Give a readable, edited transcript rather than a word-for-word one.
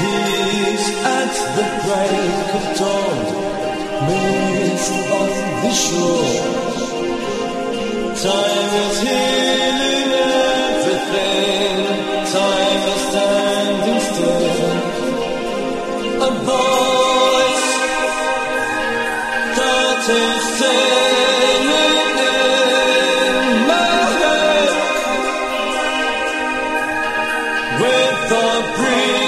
Peace at the break of dawn, mist on the shore. Time is healing everything. Time is standing still. A voice that is singing in my head with the breeze.